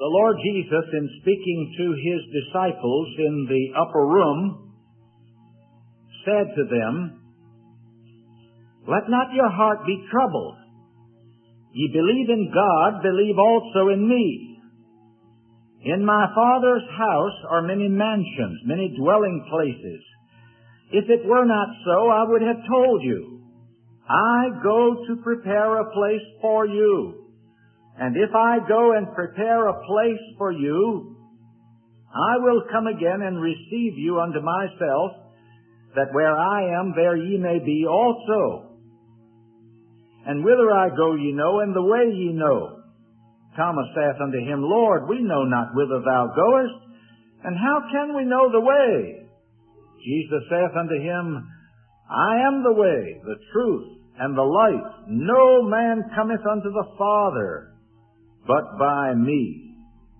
The Lord Jesus, in speaking to His disciples in the upper room, said to them, "Let not your heart be troubled. Ye believe in God, believe also in me. In my Father's house are many mansions, many dwelling places. If it were not so, I would have told you. I go to prepare a place for you. And if I go and prepare a place for you, I will come again and receive you unto myself, that where I am, there ye may be also. And whither I go ye know, and the way ye know." Thomas saith unto him, "Lord, we know not whither thou goest, and how can we know the way?" Jesus saith unto him, "I am the way, the truth, and the life. No man cometh unto the Father but by me."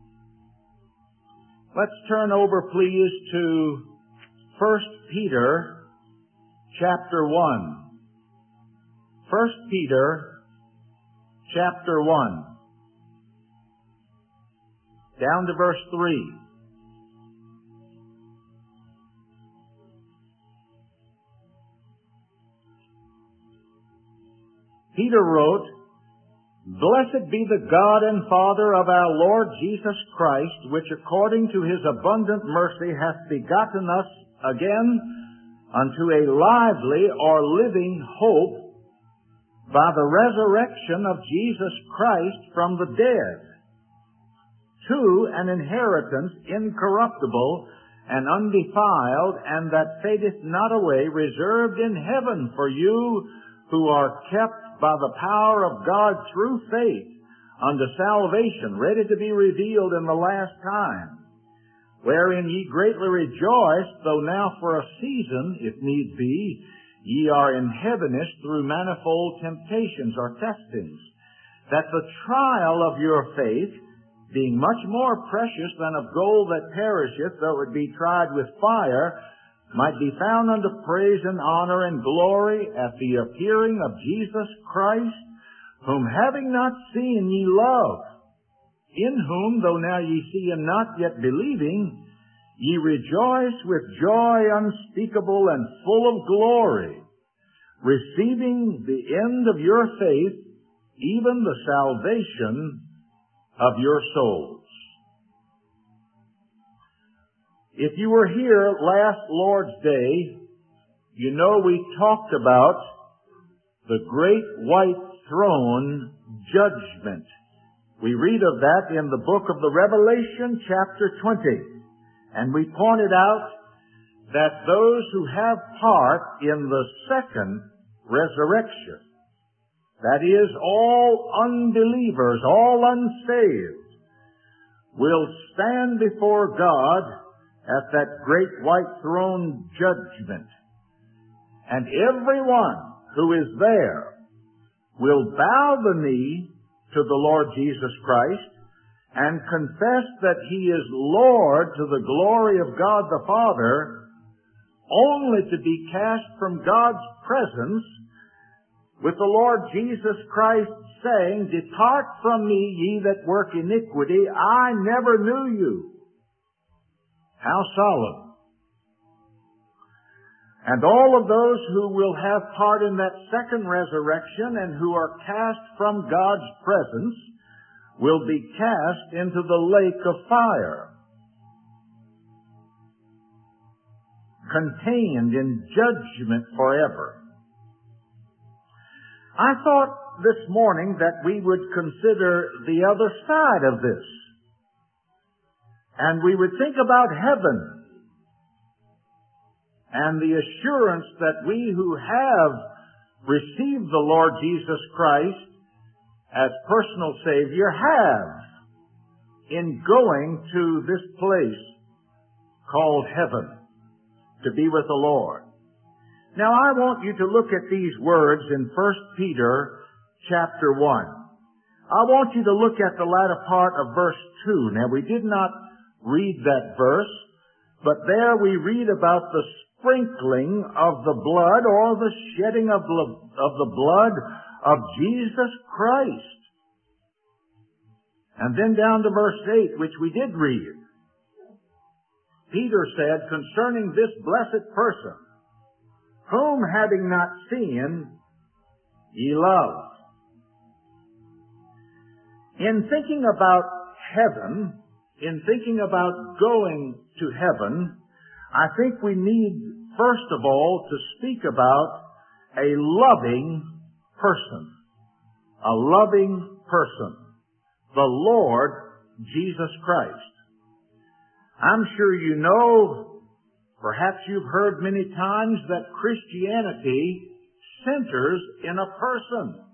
Let's turn over, please, to 1 Peter chapter 1. 1 Peter chapter 1. Down to verse 3. Peter wrote, "Blessed be the God and Father of our Lord Jesus Christ, which according to His abundant mercy hath begotten us again unto a lively or living hope by the resurrection of Jesus Christ from the dead, to an inheritance incorruptible and undefiled, and that fadeth not away, reserved in heaven for you who are kept by the power of God through faith unto salvation, ready to be revealed in the last time, wherein ye greatly rejoice, though now for a season, if need be, ye are in heaviness through manifold temptations or testings, that the trial of your faith, being much more precious than of gold that perisheth, though it be tried with fire, might be found unto praise and honor and glory at the appearing of Jesus Christ, whom having not seen ye love, in whom, though now ye see Him not, yet believing, ye rejoice with joy unspeakable and full of glory, receiving the end of your faith, even the salvation of your souls." If you were here last Lord's Day, you know we talked about the great white throne judgment. We read of that in the book of the Revelation, chapter 20. And we pointed out that those who have part in the second resurrection, that is, all unbelievers, all unsaved, will stand before God at that great white throne judgment. And everyone who is there will bow the knee to the Lord Jesus Christ and confess that He is Lord to the glory of God the Father, only to be cast from God's presence with the Lord Jesus Christ saying, "Depart from me, ye that work iniquity, I never knew you." How solemn. And all of those who will have part in that second resurrection and who are cast from God's presence will be cast into the lake of fire, contained in judgment forever. I thought this morning that we would consider the other side of this. And we would think about heaven and the assurance that we who have received the Lord Jesus Christ as personal Savior have in going to this place called heaven to be with the Lord. Now I want you to look at these words in 1 Peter chapter 1. I want you to look at the latter part of verse 2. Now we did not read that verse, but there we read about the sprinkling of the blood or the shedding of the blood of Jesus Christ. And then down to verse 8, which we did read. Peter said, concerning this blessed person, whom having not seen, ye love. In thinking about heaven, in thinking about going to heaven, I think we need, first of all, to speak about a loving person. A loving person. The Lord Jesus Christ. I'm sure you know, perhaps you've heard many times, that Christianity centers in a person.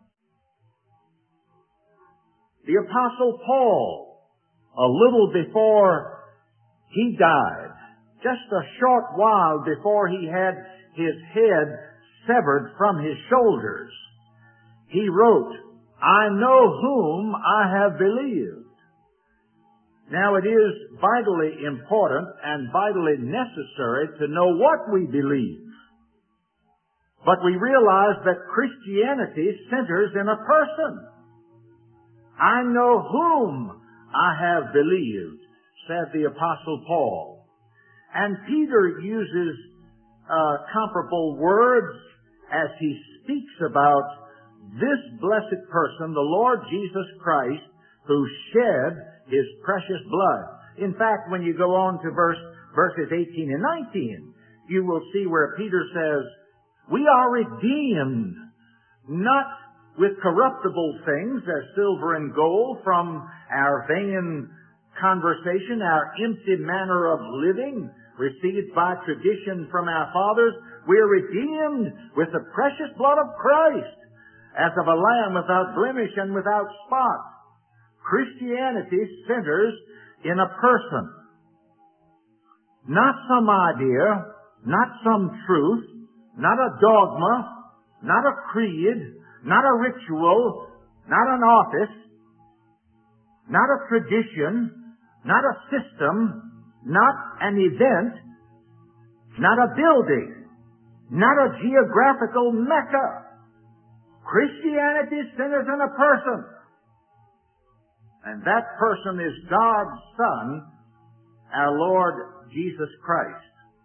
The Apostle Paul, a little before he died, just a short while before he had his head severed from his shoulders, he wrote, I know whom I have believed. Now it is vitally important and vitally necessary to know what we believe. But we realize that Christianity centers in a person. I know whom I have believed, said the Apostle Paul. And Peter uses comparable words as he speaks about this blessed person, the Lord Jesus Christ, who shed His precious blood. In fact, when you go on to verses 18 and 19, you will see where Peter says, we are redeemed, not with corruptible things as silver and gold from our vain conversation, our empty manner of living, received by tradition from our fathers. We are redeemed with the precious blood of Christ, as of a lamb without blemish and without spot. Christianity centers in a person. Not some idea, not some truth, not a dogma, not a creed, not a ritual, not an office, not a tradition, not a system, not an event, not a building, not a geographical mecca. Christianity centers in a person. And that person is God's Son, our Lord Jesus Christ.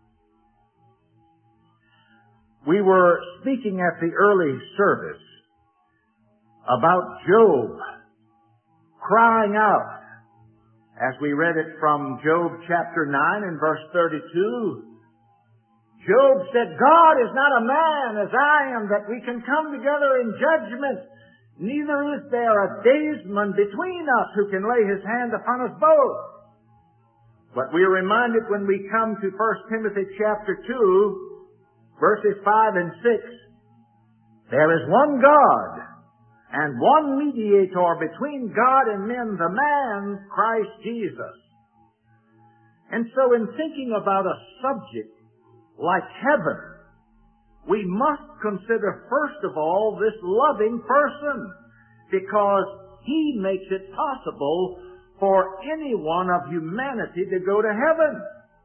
We were speaking at the early service about Job crying out, as we read it from Job chapter 9 and verse 32. Job said, God is not a man as I am, that we can come together in judgment. Neither is there a daysman between us who can lay his hand upon us both. But we are reminded when we come to 1 Timothy chapter 2, verses 5 and 6, there is one God and one mediator between God and men, the man Christ Jesus. And so in thinking about a subject like heaven, we must consider first of all this loving person, because He makes it possible for anyone of humanity to go to heaven.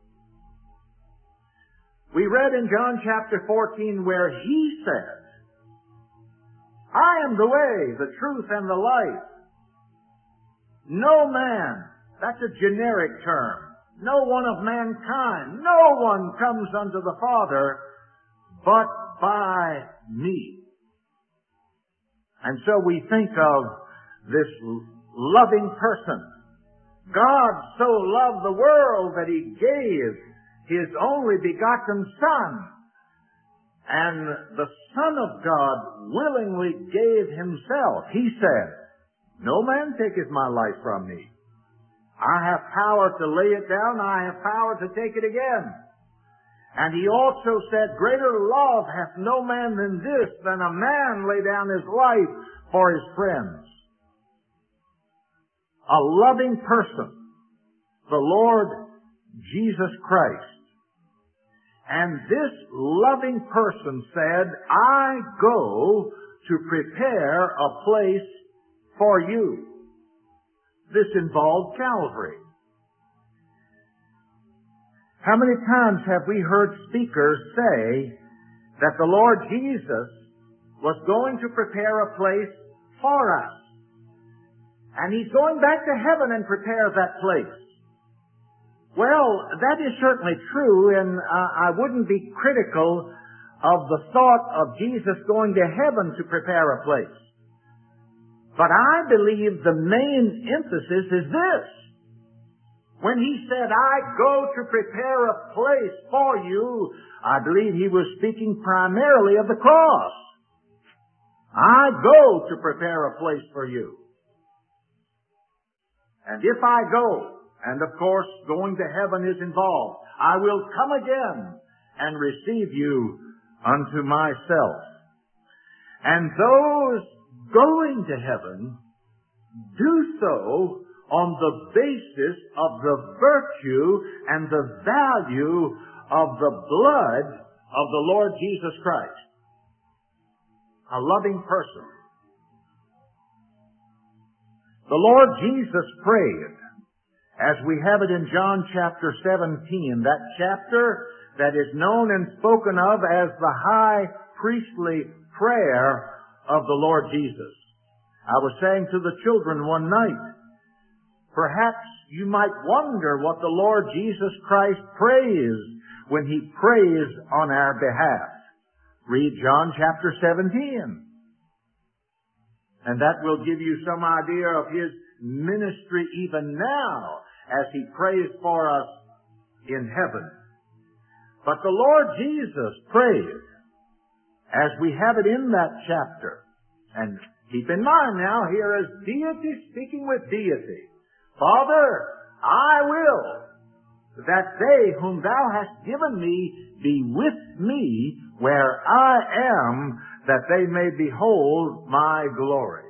We read in John chapter 14 where He said, I am the way, the truth, and the life. No man, that's a generic term, no one of mankind, no one comes unto the Father but by me. And so we think of this loving person. God so loved the world that He gave His only begotten Son. And the Son of God willingly gave Himself. He said, no man taketh my life from me. I have power to lay it down. I have power to take it again. And He also said, greater love hath no man than this, than a man lay down his life for his friends. A loving person, the Lord Jesus Christ. And this loving person said, I go to prepare a place for you. This involved Calvary. How many times have we heard speakers say that the Lord Jesus was going to prepare a place for us? And He's going back to heaven and prepare that place. Well, that is certainly true, and I wouldn't be critical of the thought of Jesus going to heaven to prepare a place. But I believe the main emphasis is this. When He said, I go to prepare a place for you, I believe He was speaking primarily of the cross. I go to prepare a place for you. And if I go, and of course going to heaven is involved, I will come again and receive you unto myself. And those going to heaven do so on the basis of the virtue and the value of the blood of the Lord Jesus Christ. A loving person. The Lord Jesus prayed, as we have it in John chapter 17, that chapter that is known and spoken of as the high priestly prayer of the Lord Jesus. I was saying to the children one night, perhaps you might wonder what the Lord Jesus Christ prays when He prays on our behalf. Read John chapter 17. And that will give you some idea of His ministry even now as He prays for us in heaven. But the Lord Jesus prayed, as we have it in that chapter. And keep in mind now, here is deity speaking with deity. Father, I will that they whom Thou hast given me be with me where I am, that they may behold my glory.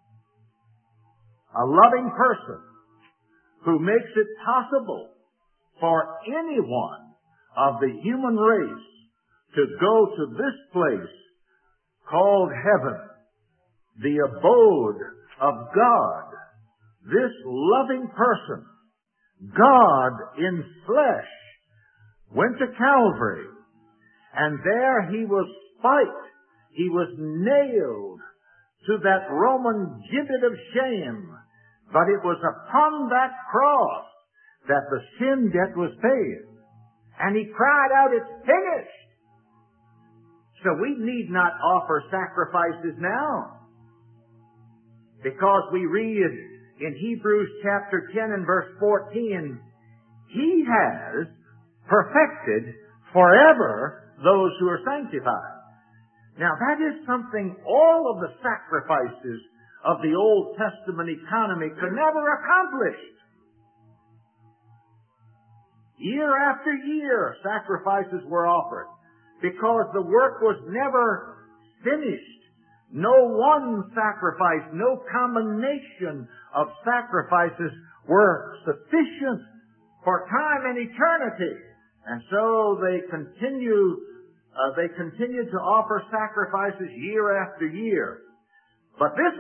A loving person who makes it possible for anyone of the human race to go to this place called heaven, the abode of God. This loving person, God in flesh, went to Calvary, and there He was spiked. He was nailed to that Roman gibbet of shame. But it was upon that cross that the sin debt was paid. And He cried out, it's finished. So we need not offer sacrifices now. Because we read in Hebrews chapter 10 and verse 14, He has perfected forever those who are sanctified. Now that is something all of the sacrifices of the Old Testament economy could never accomplish. Year after year, sacrifices were offered because the work was never finished. No one sacrifice, no combination of sacrifices were sufficient for time and eternity. And so they continued to offer sacrifices year after year. But this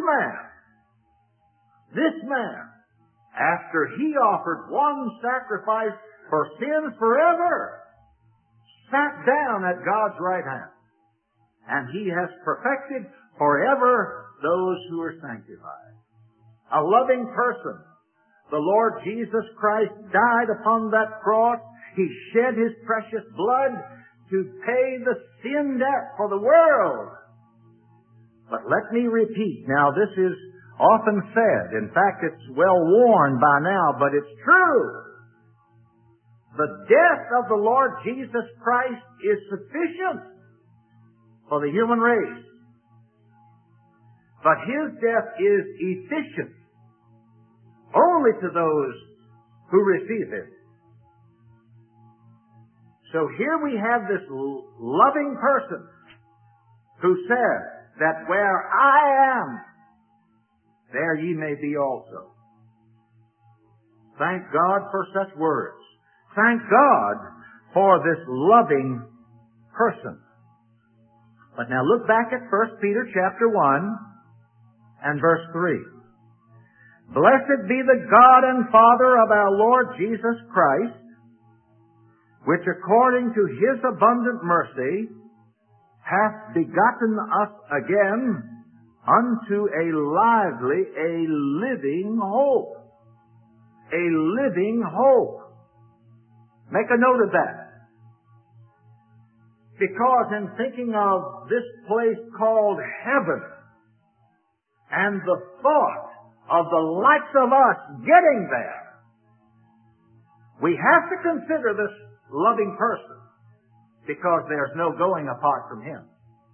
man, after He offered one sacrifice for sins forever, sat down at God's right hand. And He has perfected forever those who are sanctified. A loving person. The Lord Jesus Christ died upon that cross. He shed His precious blood to pay the sin debt for the world. But let me repeat, now this is often said. In fact, it's well worn by now, but it's true. The death of the Lord Jesus Christ is sufficient for the human race. But His death is efficient only to those who receive it. So here we have this loving person who said that where I am, there ye may be also. Thank God for such words. Thank God for this loving person. But now look back at 1 Peter chapter 1 and verse 3. Blessed be the God and Father of our Lord Jesus Christ, which according to His abundant mercy hath begotten us again unto a lively, a living hope. A living hope. Make a note of that. Because in thinking of this place called heaven, and the thought of the likes of us getting there, we have to consider this loving person, because there's no going apart from Him.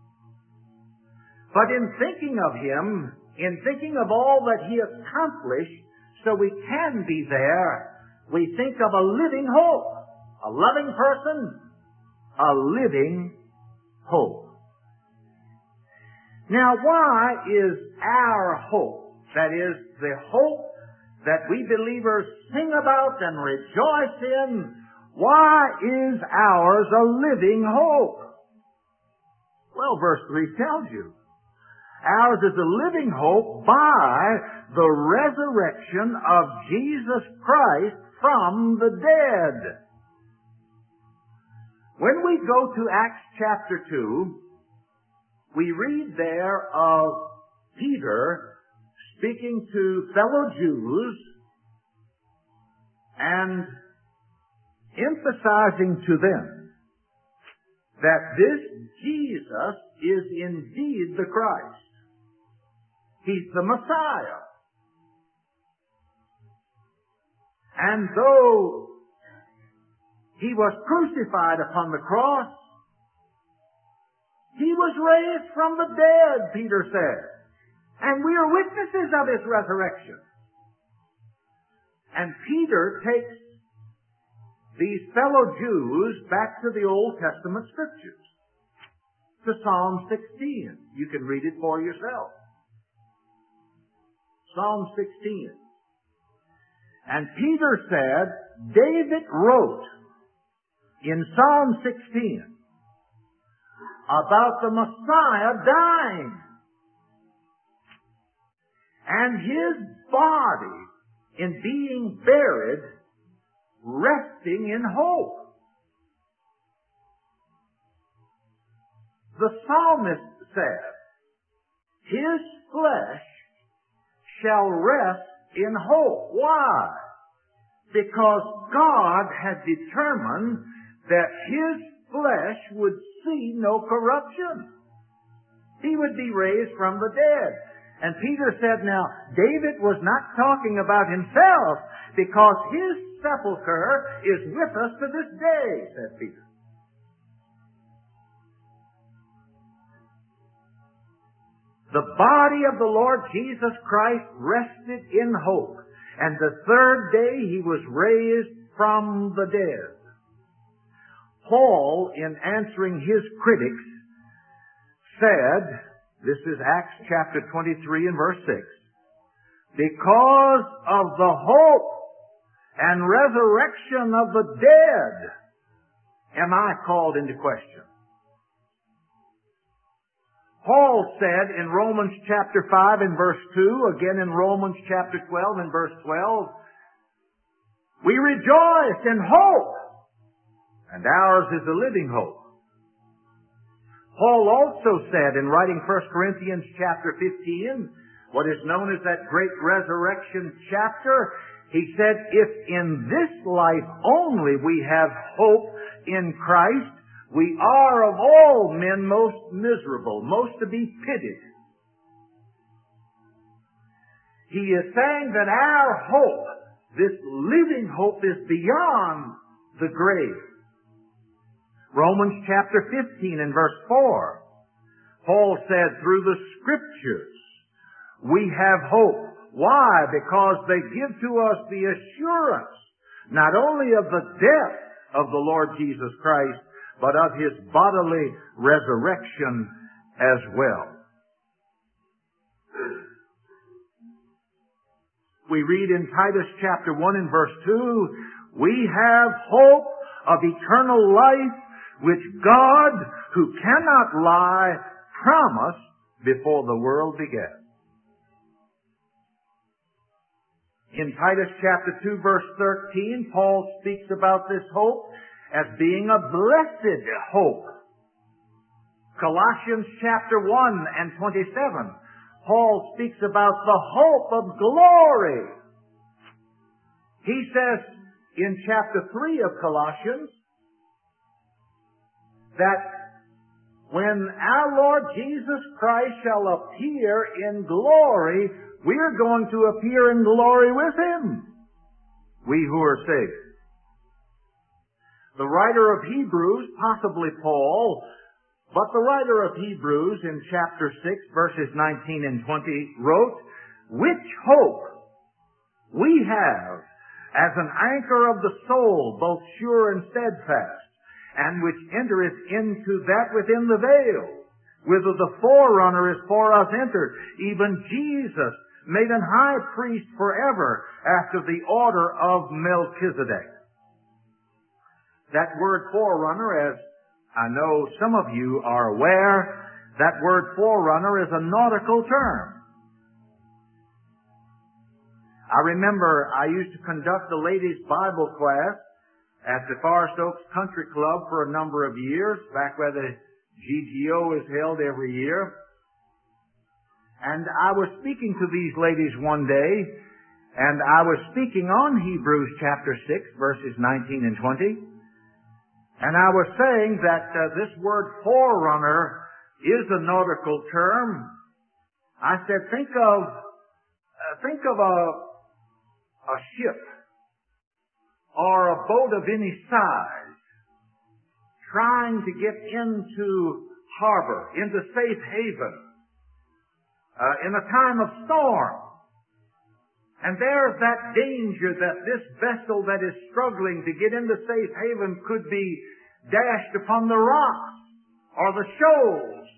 But in thinking of Him, in thinking of all that He accomplished so we can be there, we think of a living hope. A loving person, a living hope. Now, why is our hope, that is, the hope that we believers sing about and rejoice in, why is ours a living hope? Well, verse 3 tells you. Ours is a living hope by the resurrection of Jesus Christ from the dead. When we go to Acts chapter 2, we read there of Peter speaking to fellow Jews and emphasizing to them that this Jesus is indeed the Christ. He's the Messiah. And though He was crucified upon the cross, He was raised from the dead, Peter said. And we are witnesses of His resurrection. And Peter takes these fellow Jews back to the Old Testament Scriptures, to Psalm 16. You can read it for yourself. Psalm 16. And Peter said, David wrote in Psalm 16 about the Messiah dying and His body in being buried, resting in hope. The psalmist said, His flesh shall rest in hope. Why? Because God had determined that His flesh would see no corruption. He would be raised from the dead. And Peter said, now, David was not talking about himself, because his sepulcher is with us to this day, said Peter. The body of the Lord Jesus Christ rested in hope, and the third day He was raised from the dead. Paul, in answering his critics, said, this is Acts chapter 23 and verse 6, because of the hope and resurrection of the dead am I called into question. Paul said in Romans chapter 5 and verse 2, again in Romans chapter 12 and verse 12, we rejoice in hope, and ours is a living hope. Paul also said in writing 1 Corinthians chapter 15, what is known as that great resurrection chapter, he said, if in this life only we have hope in Christ, we are of all men most miserable, most to be pitied. He is saying that our hope, this living hope, is beyond the grave. Romans chapter 15 and verse 4, Paul said, through the Scriptures we have hope. Why? Because they give to us the assurance not only of the death of the Lord Jesus Christ, but of His bodily resurrection as well. We read in Titus chapter 1 and verse 2, we have hope of eternal life, which God, who cannot lie, promised before the world began. In Titus chapter 2 verse 13, Paul speaks about this hope as being a blessed hope. Colossians chapter 1 and 27, Paul speaks about the hope of glory. He says in chapter 3 of Colossians that when our Lord Jesus Christ shall appear in glory, we're going to appear in glory with Him, we who are saved. The writer of Hebrews, possibly Paul, but the writer of Hebrews in chapter 6, verses 19 and 20 wrote, "Which hope we have as an anchor of the soul, both sure and steadfast, and which entereth into that within the veil, whither the forerunner is for us entered, even Jesus, made an high priest forever after the order of Melchizedek." That word forerunner, as I know some of you are aware, that word forerunner is a nautical term. I remember I used to conduct the ladies' Bible class at the Forest Oaks Country Club for a number of years, back where the GGO is held every year. And I was speaking to these ladies one day, and I was speaking on Hebrews chapter 6, verses 19 and 20. And I was saying that this word forerunner is a nautical term. I said, think of a ship or a boat of any size trying to get into harbor, into safe haven, in a time of storm. And there's that danger that this vessel that is struggling to get into safe haven could be dashed upon the rocks or the shoals.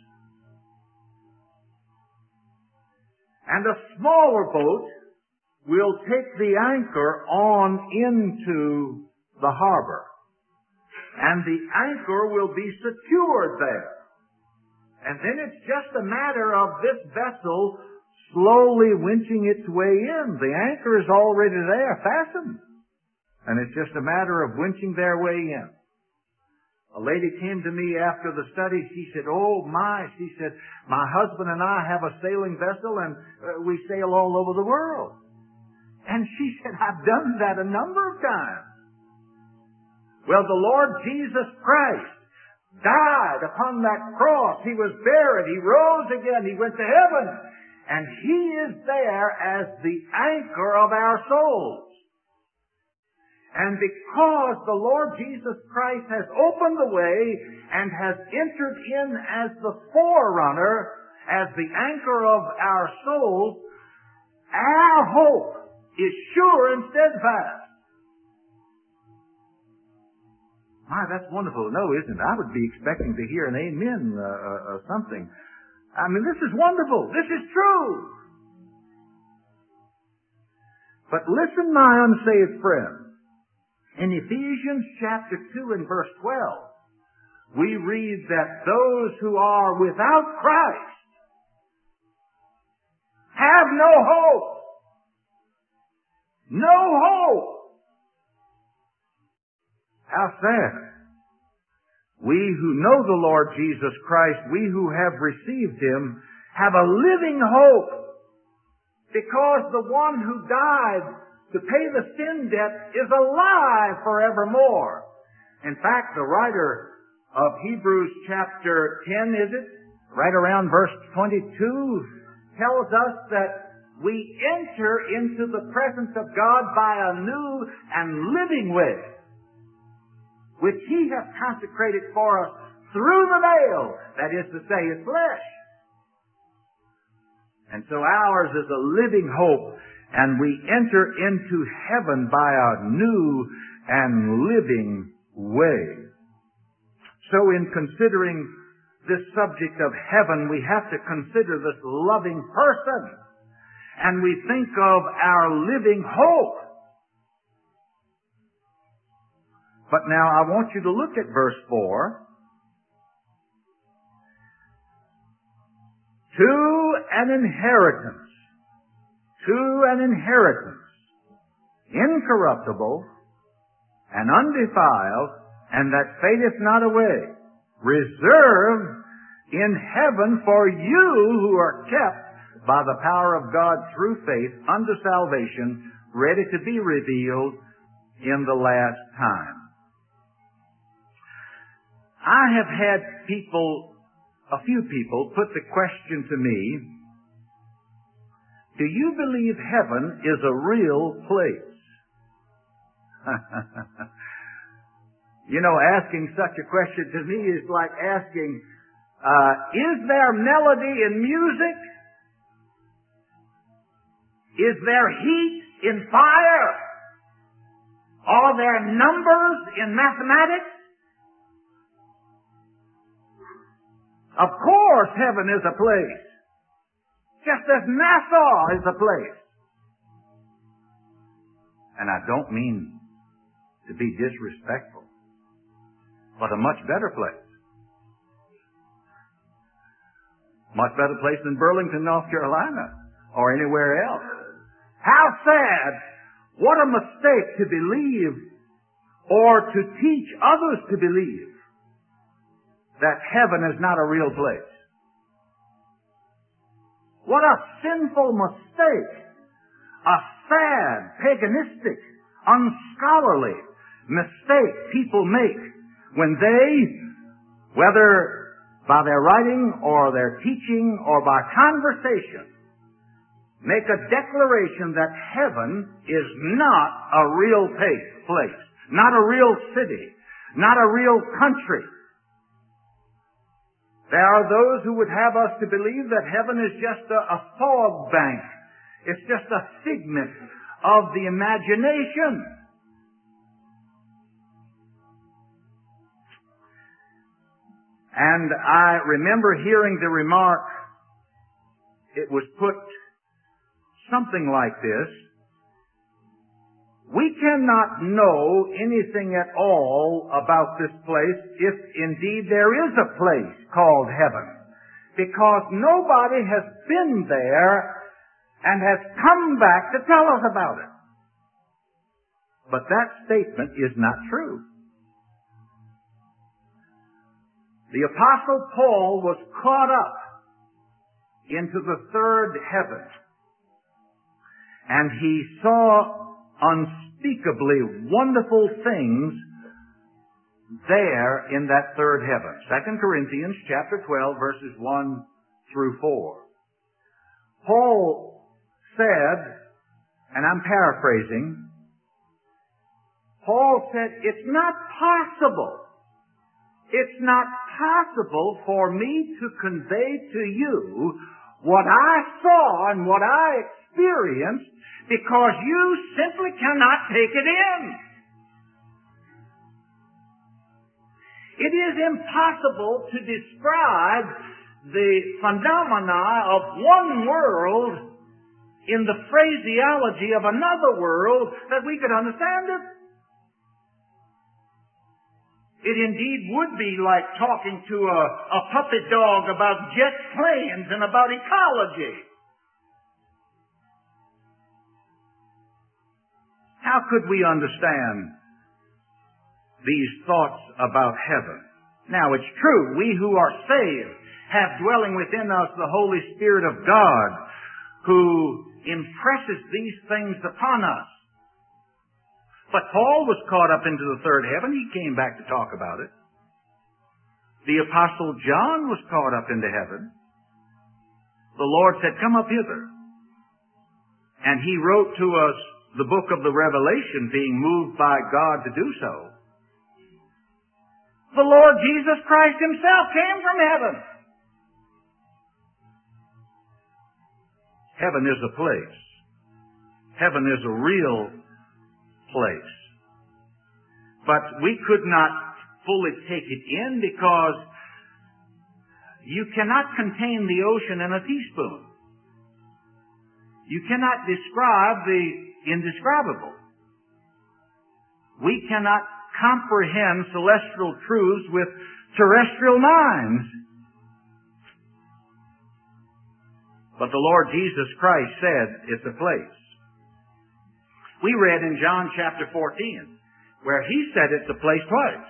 And a smaller boat will take the anchor on into the harbor. And the anchor will be secured there. And then it's just a matter of this vessel slowly winching its way in. The anchor is already there, fastened. And it's just a matter of winching their way in. A lady came to me after the study. She said, "Oh my," she said, "my husband and I have a sailing vessel and we sail all over the world." And she said, "I've done that a number of times." Well, the Lord Jesus Christ died upon that cross. He was buried. He rose again. He went to heaven. And He is there as the anchor of our souls. And because the Lord Jesus Christ has opened the way and has entered in as the forerunner, as the anchor of our souls, our hope is sure and steadfast. My, that's wonderful to know, isn't it? I would be expecting to hear an amen or something. I mean, this is wonderful. This is true. But listen, my unsaved friend. In Ephesians chapter 2 and verse 12, we read that those who are without Christ have no hope. No hope. How sad. We who know the Lord Jesus Christ, we who have received Him, have a living hope, because the one who died to pay the sin debt is alive forevermore. In fact, the writer of Hebrews chapter 10, is it? Right around verse 22, tells us that we enter into the presence of God by a new and living way, which He has consecrated for us through the veil, that is to say, His flesh. And so ours is a living hope, and we enter into heaven by a new and living way. So in considering this subject of heaven, we have to consider this loving person, and we think of our living hope. But now I want you to look at verse 4. To an inheritance, incorruptible and undefiled, and that fadeth not away, reserved in heaven for you who are kept by the power of God through faith unto salvation, ready to be revealed in the last time. I have had a few people put the question to me, do you believe heaven is a real place? You know, asking such a question to me is like asking, is there melody in music? Is there heat in fire? Are there numbers in mathematics? Of course heaven is a place, just as Nassau is a place. And I don't mean to be disrespectful, but a much better place. Much better place than Burlington, North Carolina, or anywhere else. How sad! What a mistake to believe or to teach others to believe that heaven is not a real place. What a sinful mistake! A sad, paganistic, unscholarly mistake people make when they, whether by their writing or their teaching or by conversation, make a declaration that heaven is not a real place, not a real city, not a real country. There are those who would have us to believe that heaven is just a fog bank. It's just a figment of the imagination. And I remember hearing the remark, it was put something like this: we cannot know anything at all about this place if indeed there is a place called heaven, because nobody has been there and has come back to tell us about it. But that statement is not true. The Apostle Paul was caught up into the third heaven, and he saw unspeakably wonderful things there in that third heaven. 2 Corinthians chapter 12, verses 1 through 4. Paul said, and I'm paraphrasing, Paul said, it's not possible for me to convey to you what I saw and what I experienced, because you simply cannot take it in. It is impossible to describe the phenomena of one world in the phraseology of another world that we could understand it. It indeed would be like talking to a puppet dog about jet planes and about ecology. How could we understand these thoughts about heaven? Now, it's true, we who are saved have dwelling within us the Holy Spirit of God, who impresses these things upon us. But Paul was caught up into the third heaven. He came back to talk about it. The Apostle John was caught up into heaven. The Lord said, come up hither. And he wrote to us the book of the Revelation, being moved by God to do so. The Lord Jesus Christ himself came from heaven. Heaven is a place. Heaven is a real place. But we could not fully take it in because you cannot contain the ocean in a teaspoon. You cannot describe the indescribable. We cannot comprehend celestial truths with terrestrial minds. But the Lord Jesus Christ said it's a place. We read in John chapter 14 where he said it's a place twice.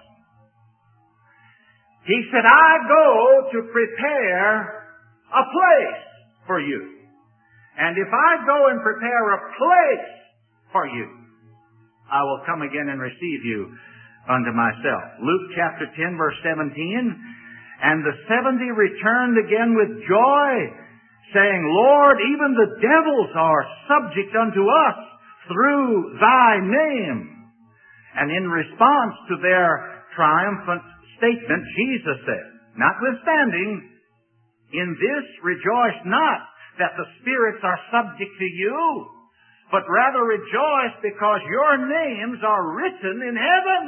He said, I go to prepare a place for you. And if I go and prepare a place for you, I will come again and receive you unto myself. Luke chapter 10, verse 17. And the 70 returned again with joy, saying, Lord, even the devils are subject unto us through thy name. And in response to their triumphant statement, Jesus said, notwithstanding, in this rejoice not that the spirits are subject to you, but rather rejoice because your names are written in heaven.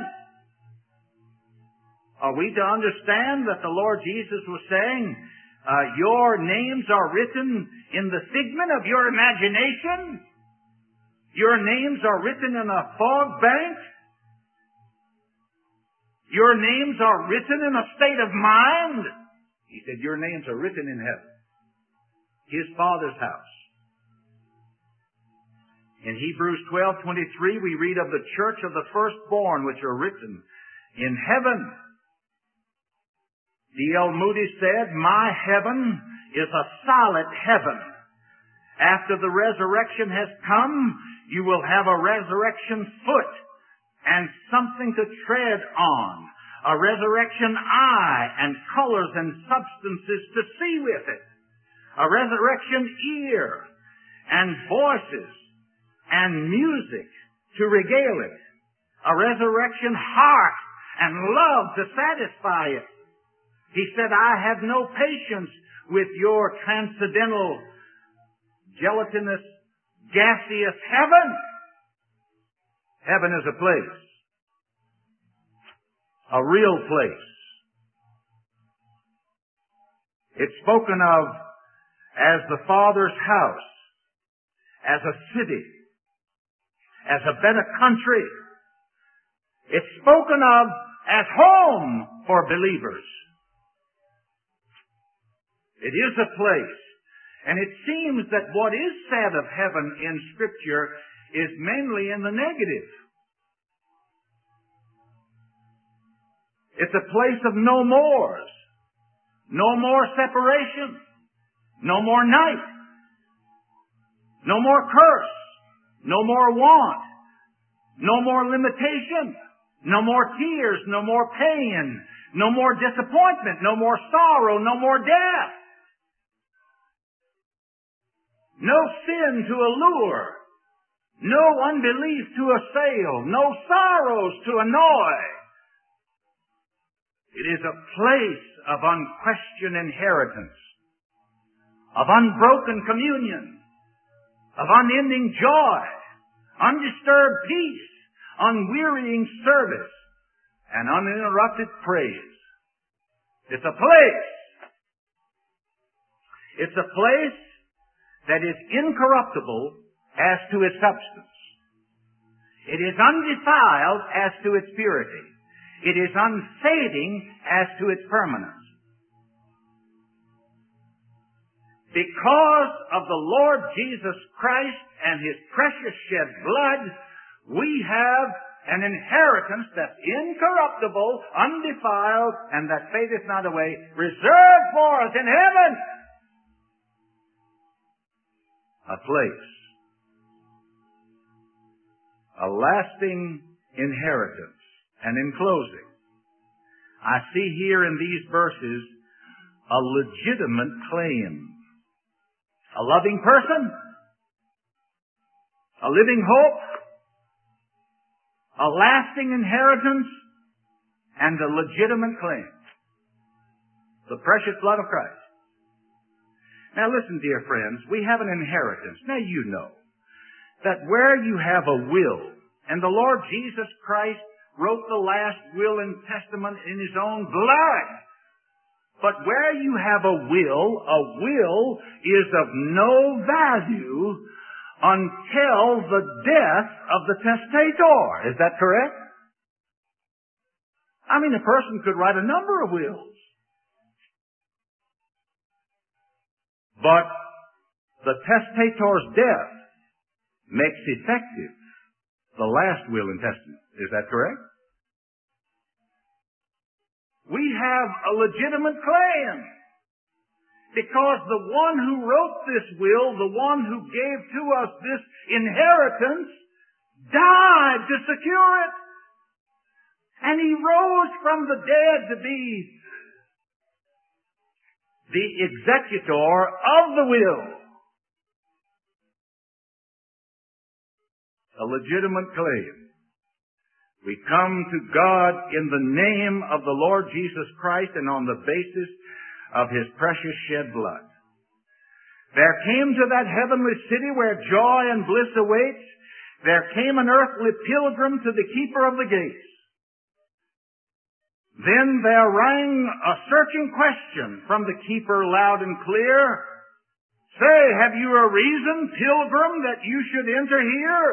Are we to understand that the Lord Jesus was saying, your names are written in the figment of your imagination? Your names are written in a fog bank? Your names are written in a state of mind? He said, your names are written in heaven, His Father's house. In Hebrews 12:23, we read of the church of the firstborn, which are written in heaven. D.L. Moody said, my heaven is a solid heaven. After the resurrection has come, you will have a resurrection foot and something to tread on, a resurrection eye and colors and substances to see with it, a resurrection ear and voices and music to regale it, a resurrection heart and love to satisfy it. He said, I have no patience with your transcendental, gelatinous, gaseous heaven. Heaven is a place. A real place. It's spoken of as the Father's house, as a city, as a better country. It's spoken of as home for believers. It is a place. And it seems that what is said of heaven in Scripture is mainly in the negative. It's a place of no mores. No more separation. No more night. No more curse. No more want. No more limitation. No more tears. No more pain. No more disappointment. No more sorrow. No more death. No sin to allure. No unbelief to assail. No sorrows to annoy. It is a place of unquestioned inheritance, of unbroken communion, of unending joy, undisturbed peace, unwearying service, and uninterrupted praise. It's a place. It's a place that is incorruptible as to its substance. It is undefiled as to its purity. It is unfading as to its permanence. Because of the Lord Jesus Christ and His precious shed blood, we have an inheritance that's incorruptible, undefiled, and that fadeth not away, reserved for us in heaven. A place. A lasting inheritance. And in closing, I see here in these verses a legitimate claim. A loving person, a living hope, a lasting inheritance, and a legitimate claim. The precious blood of Christ. Now listen, dear friends, we have an inheritance. Now you know that where you have a will, and the Lord Jesus Christ wrote the last will and testament in His own blood. But where you have a will is of no value until the death of the testator. Is that correct? I mean, a person could write a number of wills. But the testator's death makes effective the last will and testament. Is that correct? We have a legitimate claim. Because the one who wrote this will, the one who gave to us this inheritance, died to secure it. And He rose from the dead to be the executor of the will. A legitimate claim. We come to God in the name of the Lord Jesus Christ and on the basis of His precious shed blood. There came to that heavenly city where joy and bliss awaits, there came an earthly pilgrim to the keeper of the gates. Then there rang a searching question from the keeper loud and clear. Say, have you a reason, pilgrim, that you should enter here?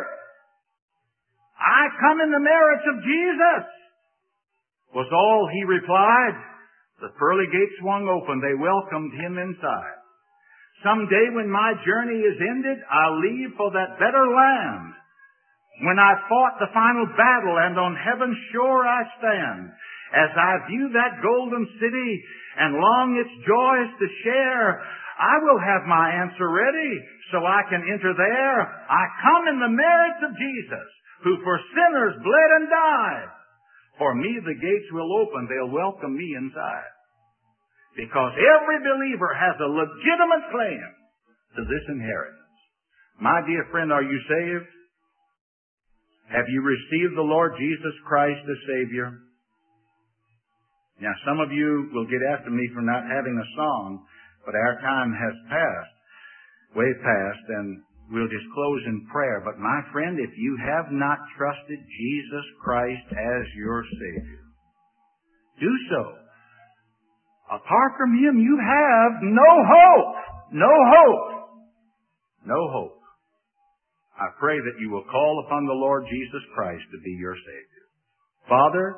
I come in the merits of Jesus, was all he replied. The pearly gates swung open. They welcomed him inside. Someday when my journey is ended, I'll leave for that better land. When I've fought the final battle and on heaven's shore I stand, as I view that golden city and long its joys to share, I will have my answer ready so I can enter there. I come in the merits of Jesus, who for sinners bled and died. For me the gates will open. They'll welcome me inside. Because every believer has a legitimate claim to this inheritance. My dear friend, are you saved? Have you received the Lord Jesus Christ as Savior? Now, some of you will get after me for not having a song, but our time has passed, way past, and we'll just close in prayer. But my friend, if you have not trusted Jesus Christ as your Savior, do so. Apart from Him, you have no hope. No hope. No hope. I pray that you will call upon the Lord Jesus Christ to be your Savior. Father,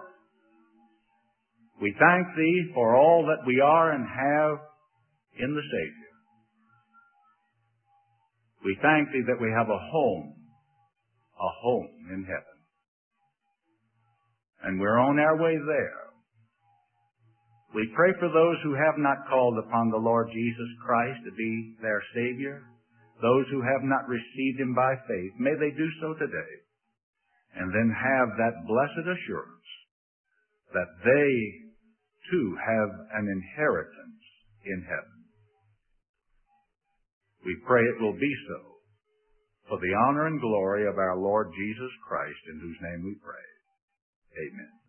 we thank Thee for all that we are and have in the Savior. We thank Thee that we have a home in heaven. And we're on our way there. We pray for those who have not called upon the Lord Jesus Christ to be their Savior, those who have not received Him by faith. May they do so today, and then have that blessed assurance that they too have an inheritance in heaven. We pray it will be so for the honor and glory of our Lord Jesus Christ, in whose name we pray. Amen.